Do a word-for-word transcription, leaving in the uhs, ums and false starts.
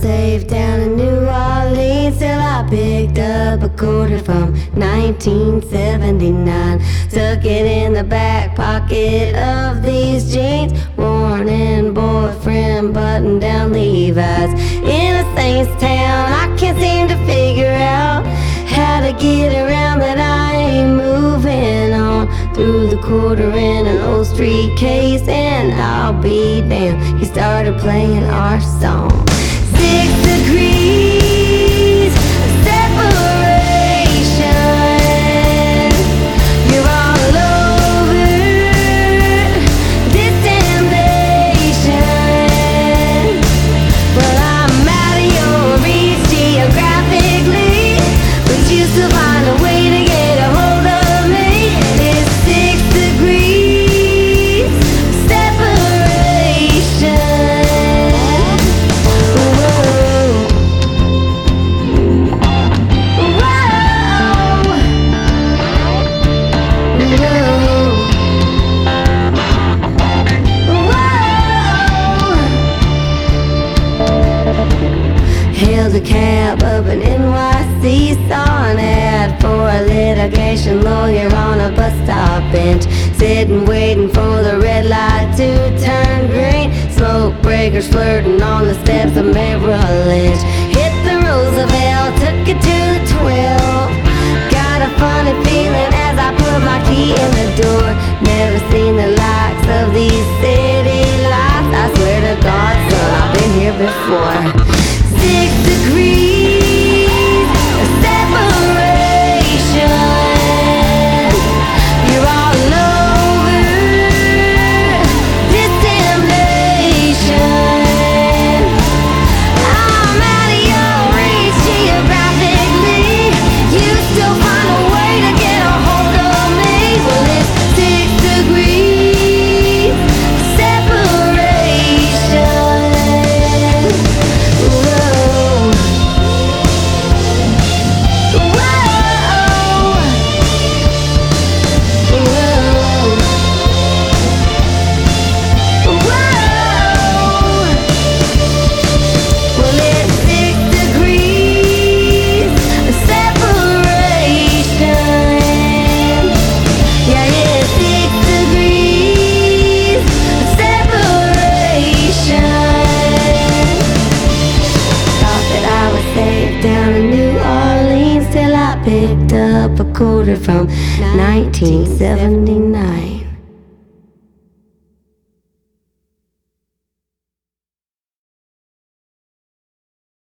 safe down in New Orleans till I picked up a quarter from nineteen seventy-nine. Stuck it in the back pocket of these jeans, worn in boyfriend button down Levi's. In a Saints town, I can't seem to figure out how to get around that I ain't moving on. Threw the quarter in an old street case, and I'll be damned, he started playing our song. Six degrees of separation, you're all over this temptation. Well, I'm out of your reach geographically, but you still find a way to get a hold of me. It's six degrees of separation. Hailed a cab up in N Y C, saw an ad for a litigation lawyer on a bus stop bench, sitting waiting for the red light to turn green. Smoke breakers flirting on the steps of Merrill Lynch. Hit the Roosevelt, took it to the twelve. Got a funny feeling as I put my key in the door. Never seen the likes of these city lights. I swear to God, son, I've been here before. Six degrees of separation, you're all over this temptation. I'm out of your reach geographically, you still find a way to get a hold of me. Well, it's six degrees of separation. Down in New Orleans till I picked up a quarter from nineteen seventy-nine.